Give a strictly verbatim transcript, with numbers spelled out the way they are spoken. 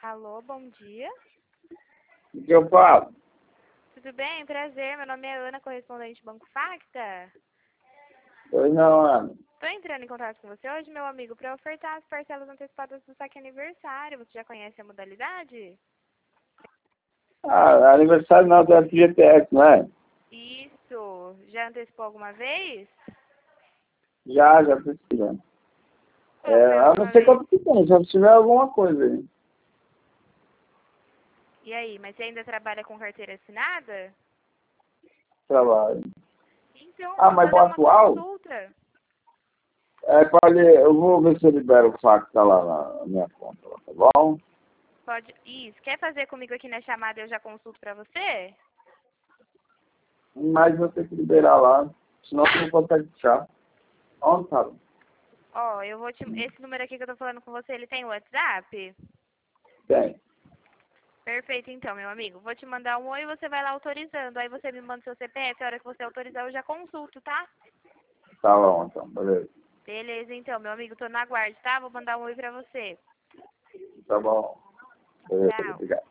Alô, bom dia. O que eu falo? Tudo bem? Prazer. Meu nome é Ana, correspondente Banco Facta. Pois não, Ana. Estou entrando em contato com você hoje, meu amigo, para ofertar as parcelas antecipadas do saque aniversário. Você já conhece a modalidade? Ah, aniversário não, do F G T S, não é? Isso. Já antecipou alguma vez? Já, já precisa. Qual É, foi a eu última não sei vez? quanto que tem, só se tiver alguma coisa aí. E aí, mas você ainda trabalha com carteira assinada? Trabalho. Então, Ah, vou mas o fazer uma atual? consulta. É, pode, eu vou ver se eu libero o fax tá lá na minha conta, lá, tá bom? Pode. Isso. Quer fazer comigo aqui na chamada e eu já consulto para você? Mas vou ter que liberar lá, senão você não consegue puxar. Onde tá? Ó, eu vou te... Esse número aqui que eu tô falando com você, ele tem WhatsApp? Tem. Perfeito, então, meu amigo. Vou te mandar um oi e você vai lá autorizando. Aí você me manda seu C P F, a hora que você autorizar eu já consulto, tá? Tá bom, então, beleza. Beleza, então, meu amigo. Tô na guarda, tá? Vou mandar um oi pra você. Tá bom. Beleza, Tchau. obrigado.